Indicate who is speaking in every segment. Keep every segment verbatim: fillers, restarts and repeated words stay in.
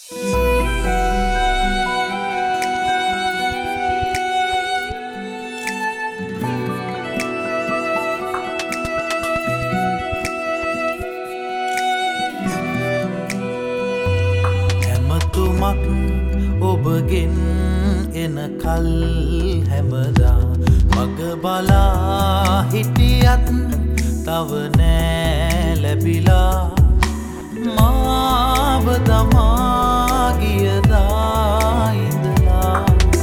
Speaker 1: ඔබගෙන් එන කල් හැමදා මග බලා හිටියත් තව නෑ ලැබිලා මාව දමා ගියදා ඉඳලා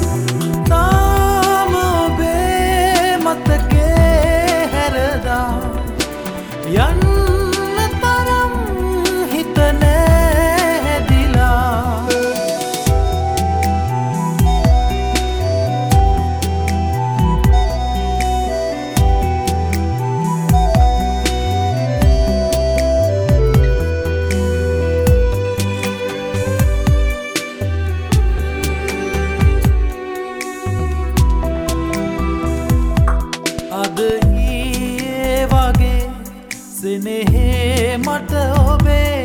Speaker 1: තාම ඔබේ මතකේ හැරදා යන්න තරම් හිත නෑ හැදිලා සෙනෙහේ මට ඔබේ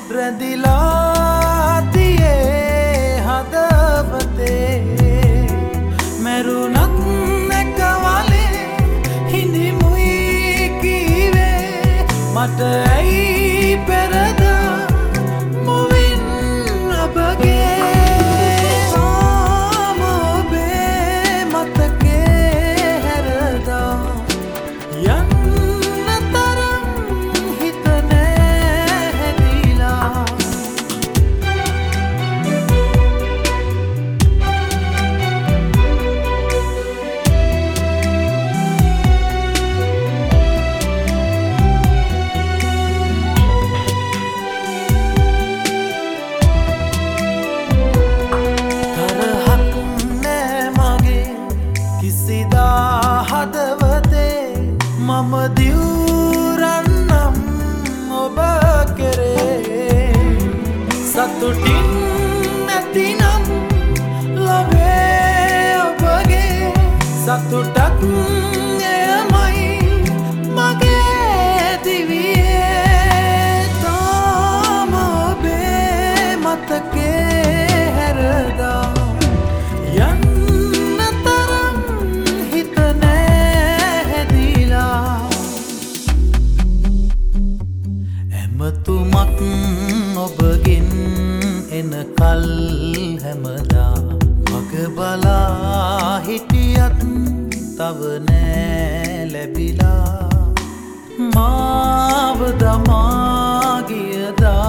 Speaker 1: රැඳිලා තියේ හදවතේ මැරුණත් එක වලේ හිඳිමුයි කීවේ මට ඇයි පෙරදා මුවින් ඔබගේ තාම ඔබේ මතකේ හැරදා යන්න මම දිවුරන්නම් ඔබ කෙරේ සතුටින් නැතිනම් ලොවේ ඔබගේ සතුටක් එයමයි මගේ දිවියේ තාම ඔබේ මතකේ හැරදා තුමක් ඔබගෙන් එන කල් හැමදා මග බලා හිටියත් තව නෑ ලැබිලා මාව දමා ගියදා